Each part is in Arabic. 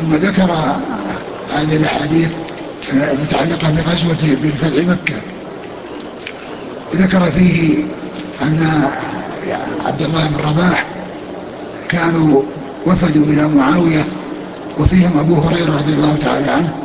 ثم ذكر هذه الأحاديث المتعلقة بغزوة بفتح مكة، وذكر فيه أن عبد الله بن رباح كانوا وفدوا إلى معاوية وفيهم أبو هريرة رضي الله تعالى عنه،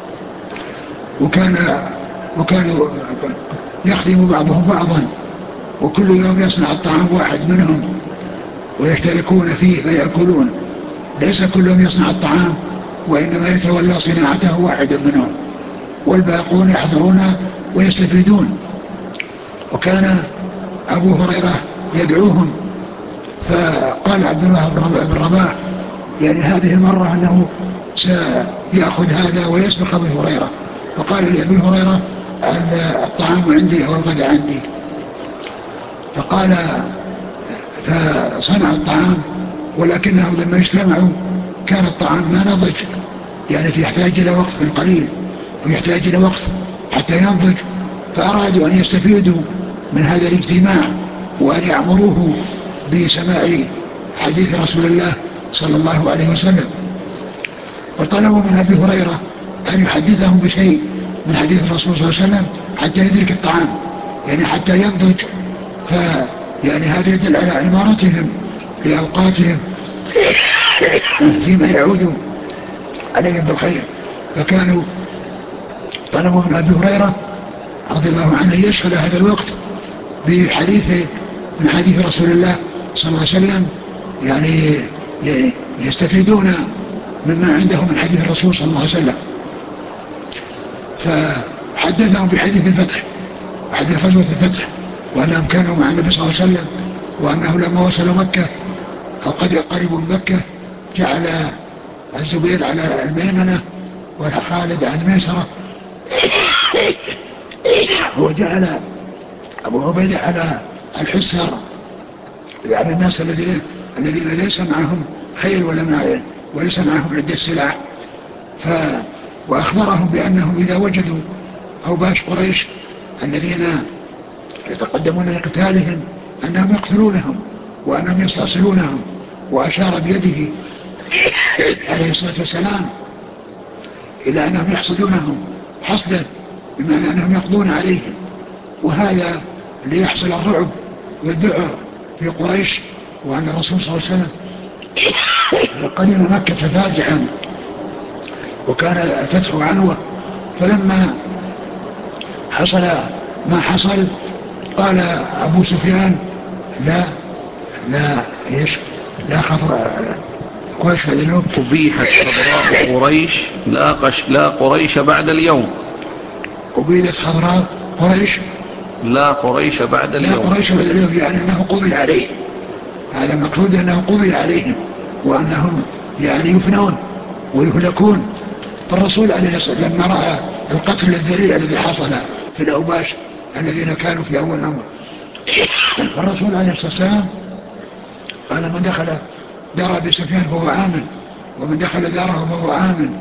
وكانوا يخدم بعضهم بعضا، وكل يوم يصنع الطعام واحد منهم ويشتركون فيه فيأكلون، ليس كلهم يصنع الطعام، وإنما يتولى صناعته واحد منهم والباقون يحضرون ويستفيدون. وكان أبو هريرة يدعوهم، فقال عبد الله بن رباح يعني هذه المرة أنه سيأخذ هذا ويسبق أبو هريرة، فقال لأبي هريرة الطعام عندي أو الغداء عندي، فقال فصنع الطعام، ولكنهم لما اجتمعوا كان الطعام ما نضج، يعني يحتاج إلى وقت قليل ويحتاج إلى وقت حتى ينضج، فأرادوا أن يستفيدوا من هذا الاجتماع وأن يعمروه بسماع حديث رسول الله صلى الله عليه وسلم، وطلبوا من أبي هريرة أن يحدثهم بشيء من حديث الرسول صلى الله عليه وسلم حتى يدرك الطعام، يعني حتى ينضج، يعني هذا يدل على عمارتهم لأوقاتهم فيما يعود عليهم بالخير. فكانوا طلبوا من أبي هريرة رضي الله عنه يشغل هذا الوقت بحديث من حديث رسول الله صلى الله عليه وسلم، يعني يستفيدون مما عندهم من حديث الرسول صلى الله عليه وسلم. فحدثهم بحديث الفتح وحديث غزوة الفتح، وأنهم كانوا مع النبي صلى الله عليه وسلم، وأنه لما وصلوا مكة أو قد قربوا من مكة جعل الزبير على الميمنة وخالد على الميسرة، وجعل أبو عبيدة على الحسر، يعني الناس الذين ليس معهم خيل وليس معهم عدة سلاح، وأخبرهم بأنهم إذا وجدوا أوباش قريش الذين يتقدمون لقتالهم أنهم يقتلونهم وأنهم يستأصلونهم، وأشار بيده عليه الصلاة والسلام إلى أنهم يحصدونهم حصدا، بمعنى أنهم يقضون عليهم، وهذا ليحصل الرعب والذعر في قريش، وأن الرسول صلى الله عليه وسلم قدم مكة فاجعا وكان فتح عنوة. فلما حصل ما حصل قال أبو سفيان لا خفر قريش بعد اليوم، أبيحت خضراء قريش لا قريش بعد اليوم، أبيدت خضراء قريش لا قريش بعد اليوم، يعني أنه قضي عليهم، هذا المقصود أنه قضي عليهم وأنهم يعني يفنون ويهلكون. فالرسول عليه الصلاة والسلام لما رأى القتل الذريع الذي حصل في الأوباش الذين كانوا في أول الأمر، فالرسول عليه الصلاة والسلام قال من دخل دار أبي سفيان فهو آمن، ومن دخل داره فهو آمن.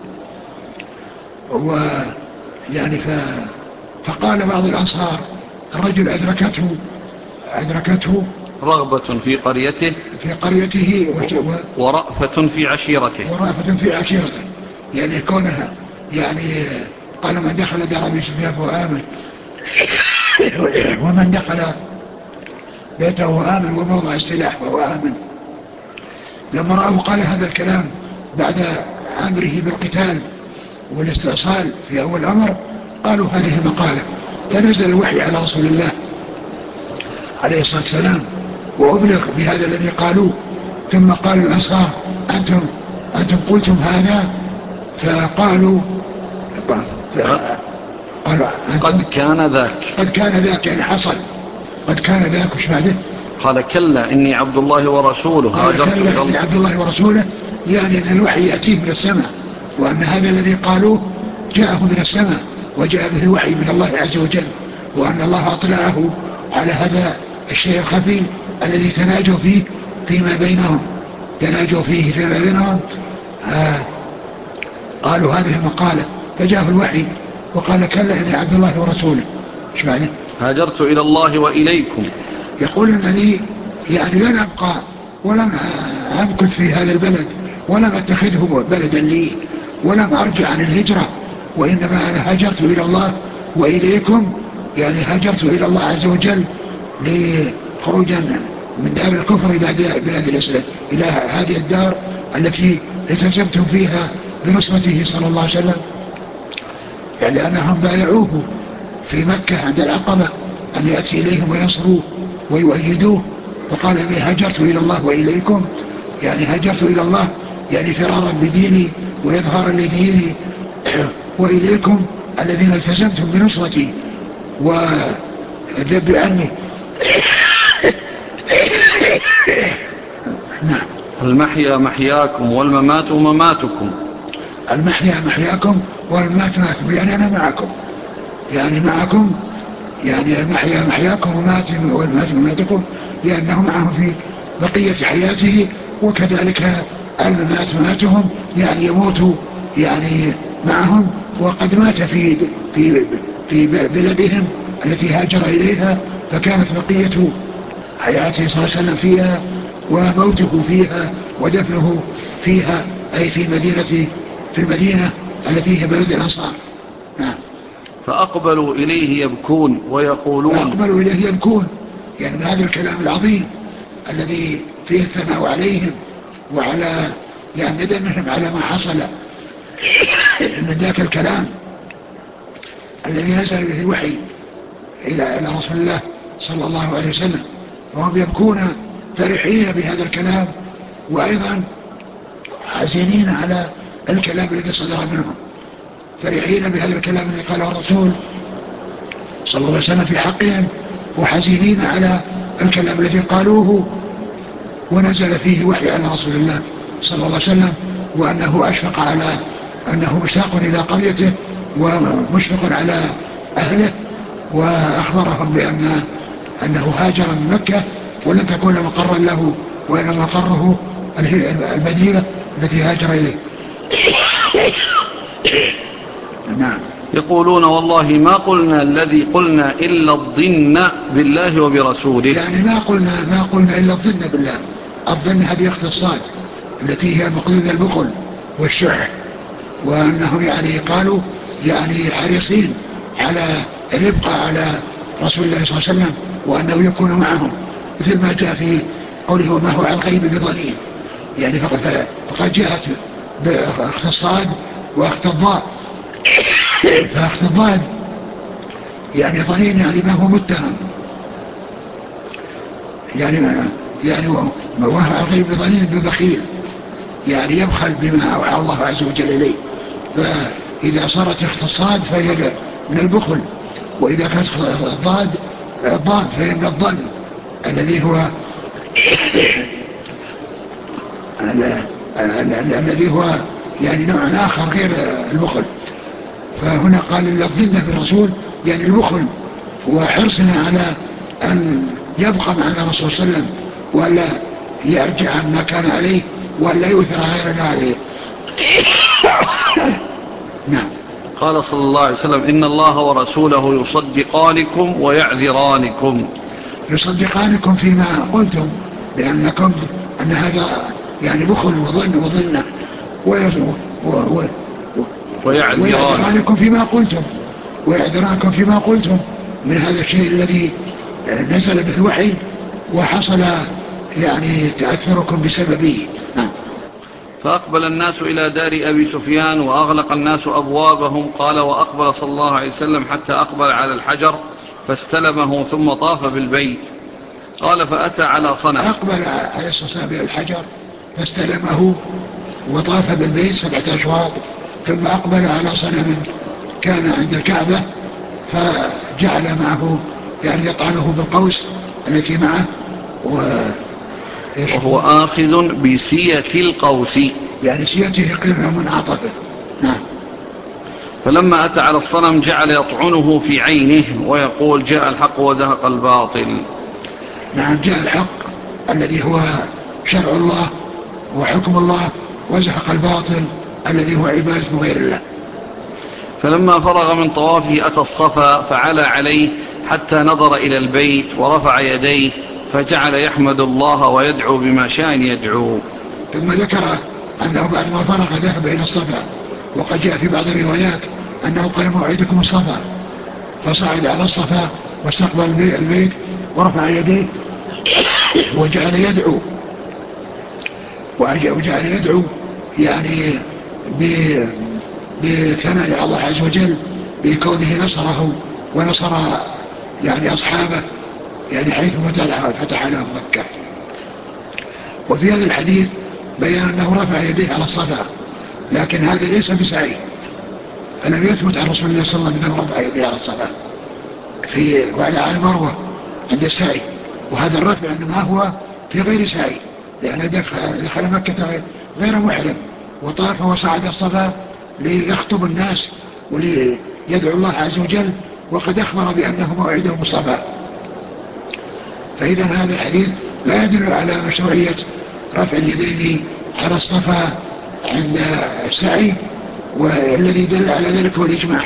ويعني فقال بعض الأنصار الرجل أدركته رغبة في قريته ورأفة في عشيرته، يعني كونها يعني قال من دخل دار أبي سفيان فهو آمن، ومن دخل بيته آمن وموضع السلاح فهو آمن. لما رأوا قال هذا الكلام بعد أمره بالقتال والاستئصال في أول الأمر، قالوا هذه المقالة، فنزل الوحي على رسول الله عليه الصلاة والسلام وأبلغ بهذا الذي قالوه. ثم قال الأنصار أنتم قلتم هذا؟ فقالوا قد كان ذاك يعني حصل قد كان ذاك. وش بعده؟ قال كلا إني عبد الله ورسوله هاجرت إلى الله. إني عبد الله ورسوله، يعني أن الوحي يأتيه من السماء، وأن هذا الذي قالوه جاءه من السماء وجاء به الوحي من الله عز وجل، وأن الله أطلعه على هذا الشيء الخفي الذي تناجوا فيه فيما بينهم قالوا هذه المقالة، فجاءه الوحي وقال كلا إني عبد الله ورسوله. ايش معنى؟ هاجرت إلى الله وإليكم، يقول أنني يعني لن أبقى ولن أمكث في هذا البلد ولم أتخذه بلدا لي، ولم أرجع عن الهجرة، وإنما أنا هاجرت إلى الله وإليكم، يعني هاجرت إلى الله عز وجل لخروجا من دار الكفر إلى بلاد الإسلام، إلى هذه الدار التي التزمتم فيها بنصرته صلى الله عليه وسلم، يعني لأنهم بايعوه في مكة عند العقبة أن يأتي إليهم وينصروه ويؤيدوه، فقال إني هاجرت إلى الله وإليكم، يعني هاجرت إلى الله يعني فرارا بديني وإظهارا لديني، وإليكم الذين التزمتم بنصرتي والذب عني. نعم. المحيا محياكم والممات مماتكم. المحيا محياكم والممات مماتكم، يعني أنا معكم، يعني معكم، يعني المحيا محياكم والممات مماتكم، لأنه معهم في بقية حياته، وكذلك الممات مماتهم، يعني يموت يعني معهم، وقد مات في بلدهم التي هاجر إليها، فكانت بقية حياته صلى الله عليه وسلم فيها، وموته فيها، ودفنه فيها، أي في المدينة التي هي بلد الأنصار. نعم. فأقبلوا إليه يبكون ويقولون، فأقبلوا إليه يبكون، يعني هذا الكلام العظيم الذي فيه الثناء عليهم وعلى يعني ندمهم على ما حصل من ذاك الكلام الذي نزل به الوحي إلى رسول الله صلى الله عليه وسلم، وهم يبكون فرحين بهذا الكلام، وأيضا حزينين على الكلام الذي صدر منهم، فرحين بهذا الكلام الذي قاله الرسول صلى الله عليه وسلم في حقهم، وحزينين على الكلام الذي قالوه ونزل فيه وحي على رسول الله صلى الله عليه وسلم، وأنه أشفق على أنه مشتاق إلى قريته ومشفق على أهله، وأخبرهم أنه هاجر من مكة ولن تكون مقرا له، وإنما مقره المدينة التي هاجر إليه. نعم. يقولون والله ما قلنا الذي قلنا إلا الظن بالله وبرسوله، يعني ما قلنا إلا الظن بالله. الظن هذه اختصاص التي هي مقدمة البخل والشح، وأنهم يعني قالوا يعني حريصين على الإبقاء على رسول الله صلى الله عليه وسلم، وأنه يكون معهم، مثل ما جاء في قوله وما هو على الغيب بضنين، يعني فقد جاءت باختصاد واخت الضاد، فاخت الضاد يعني ضنين يعني ما هو متهم، يعني وهو على الغيب بضنين ببخيل، يعني يبخل بما أوحى الله عز وجل إليه، فإذا صارت اختصاد فهي من البخل، وإذا كانت ضاد فهي من الظن الذي هو الذي هو يعني نوع آخر غير البخل. فهنا قال إلا الظن بالرسول، يعني البخل وحرصنا على أن يبقى معنا الرسول صلى الله عليه وسلم، ولا يرجع عما كان عليه، ولا يؤثر غيرنا عليه. نعم. قال صلى الله عليه وسلم إن الله ورسوله يصدقانكم ويعذرانكم. يصدقانكم فيما قلتم بأنكم أن هذا يعني بخل وظنه، ويعذرانكم فيما قلتم، ويعذرانكم فيما قلتم من هذا الشيء الذي نزل به الوحي وحصل يعني تأثركم بسببه. فأقبل الناس إلى دار أبي سفيان وأغلق الناس أبوابهم. قال وأقبل صلى الله عليه وسلم حتى أقبل على الحجر فاستلمه ثم طاف بالبيت. قال فأتى على صنم. أقبل عليه الصلاة والسلام إلى الحجر فاستلمه وطاف بالبيت 7 أشواط، ثم أقبل على صنم كان عند الكعبة فجعل معه يعني يطعنه بالقوس التي معه، وهو آخذ بسية القوس، يعني سيته قرن منعطفة. نعم. فلما أتى على الصنم جعل يطعنه في عينه ويقول جاء الحق وزهق الباطل. نعم، جاء الحق الذي هو شرع الله وحكم الله، وزهق الباطل الذي هو عبادة غير الله. فلما فرغ من طوافه أتى الصفا فعلى عليه حتى نظر إلى البيت ورفع يديه فجعل يحمد الله ويدعو بما شاء يدعو. ثم ذكر أنه بعد ما فرغ ذهب إلى الصفا، وقد جاء في بعض الروايات أنه قال موعدكم الصفا، فصعد على الصفا واستقبل البيت ورفع يديه وجعل يدعو، وجعل يدعو يعني بثناء على الله عز وجل بكونه نصره ونصر يعني أصحابه، يعني حيث فتح لهم مكة. وفي هذا الحديث بيان أنه رفع يديه على الصفا، لكن هذا ليس بسعي، فلم يثبت عن رسول الله صلى الله عليه وسلم أنه رفع يديه على الصفا وعلى المروة عند السعي، وهذا الرفع إنما هو في غير سعي، لأنه دخل مكة غير محرم وطاف وصعد الصفا ليخطب الناس وليدعو الله عز وجل، وقد أخبر بأنه موعدهم الصفا. فإذا هذا الحديث لا يدل على مشروعية رفع اليدين على الصفا عند السعي، والذي دل على ذلك هو الإجماع.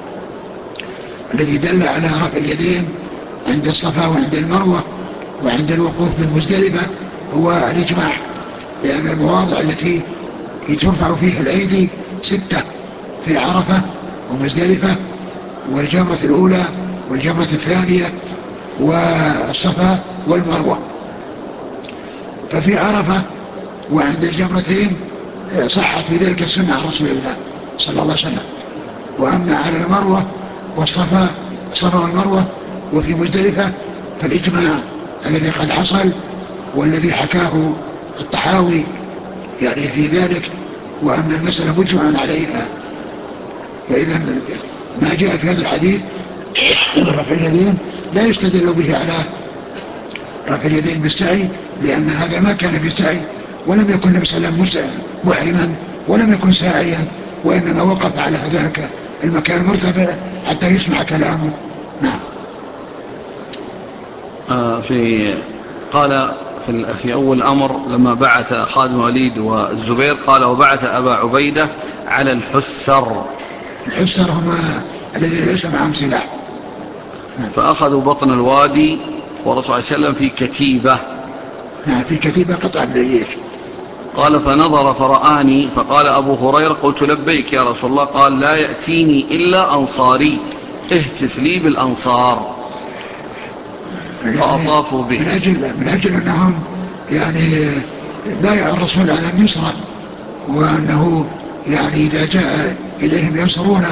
الذي دل على رفع اليدين عند الصفا وعند المروة وعند الوقوف بالمزدلفة هو الإجماع، لأن المواضع التي ترفع فيها الأيدي 6 في عرفة ومزدلفة والجمرة الأولى والجمرة الثانية والصفا والمروة. ففي عرفة وعند الجمرتين صحت في ذلك السنة عن رسول الله صلى الله عليه وسلم. وأما على المروة والصفا والمروة وفي مزدلفة فالإجماع الذي قد حصل والذي حكاه الطحاوي يعني في ذلك، وأن المسألة مجمع عليها. فإذا ما جاء في هذا الحديث رفع اليدين لا يستدل به على رفع اليدين بالسعي، لأن هذا ما كان بالسعي، ولم يكن النبي صلى الله عليه وسلم محرما ولم يكن ساعيا، وإنما وقف على ذاك المكان المرتفع حتى يسمع كلامه. نعم. قال في أول أمر لما بعث خالد بن الوليد والزبير قال وبعث أبا عبيدة على الحسر. الحسر هم الذين ليس معهم سلاح. فأخذوا بطن الوادي ورسول صلى الله عليه وسلم في كتيبة. نعم، في كتيبة قطعة بالجيش. قال فنظر فرآني فقال أبو هريرة قلت لبيك يا رسول الله، قال لا يأتيني إلا أنصاري اهتف لي بالأنصار. يعني فأطافوا به من أجل أنهم يعني بايعوا الرسول على النصرة، وأنه يعني إذا جاء إليهم ينصرونه.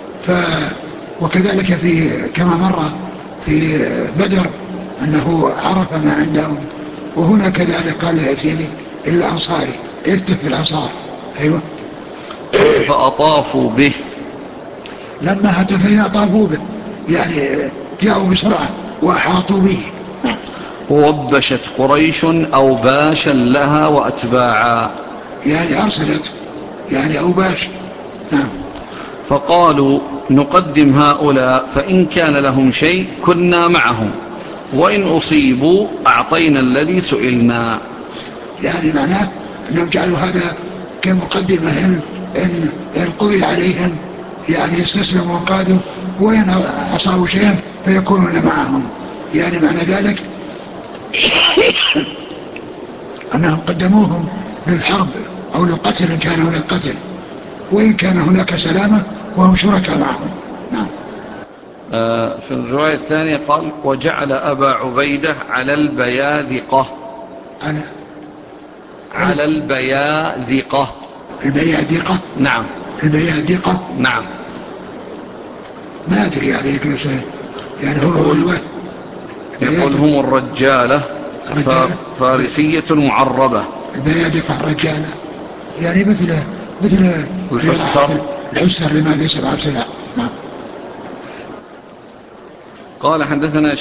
وكذلك كما مر في بدر أنه عرف ما عندهم، وهنا كذلك قال لا يأتيني إلا أنصاري اكتف بالأنصار. أيوة. فأطافوا به. لما هتف أطافوا به يعني جاءوا بسرعة وأحاطوا به. ووبشت قريش أوباشا لها وأتباعا، يعني أرسلت يعني أوباش. نعم. فقالوا نقدم هؤلاء فإن كان لهم شيء كنا معهم، وإن أصيبوا أعطينا الذي سئلنا. يعني معناه أنهم جعلوا هذا كمقدمة إن قضي عليهم يعني يستسلموا وانقادوا، وإن أصابوا شيئا فيكونون معهم. يعني معنى ذلك أنهم قدموهم للحرب أو للقتل إن كان هناك قتل، وإن كان هناك سلامة وهم شركاء معهم. نعم. في الرواية الثانية قال وجعل أبا عبيدة على البياذقة. على البياذقة. البياذقة. نعم. البياذقة. نعم. ما أدري يعني كيف يعني هو يقول هم الرجالة فارسية معربة. البياذقة الرجالة يعني مثل الحسر لما ليس مع سلاح. نعم. قال حدثنا